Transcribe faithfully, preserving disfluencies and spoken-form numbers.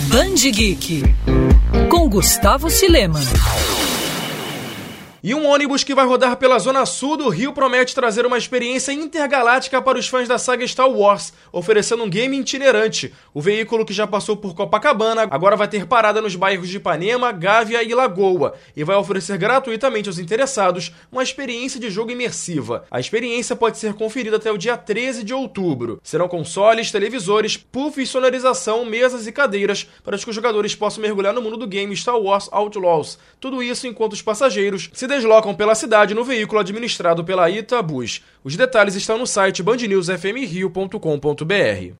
Band Geek, com Gustavo Silema. E um ônibus que vai rodar pela zona sul do Rio promete trazer uma experiência intergaláctica para os fãs da saga Star Wars, oferecendo um game itinerante. O veículo, que já passou por Copacabana, agora vai ter parada nos bairros de Ipanema, Gávea e Lagoa, e vai oferecer gratuitamente aos interessados uma experiência de jogo imersiva. A experiência pode ser conferida até o dia treze de outubro. Serão consoles, televisores, puff e sonorização, mesas e cadeiras para que os jogadores possam mergulhar no mundo do game Star Wars Outlaws. Tudo isso enquanto os passageiros se deslocam pela cidade no veículo administrado pela Itabus. Os detalhes estão no site band news f m rio ponto com ponto b r.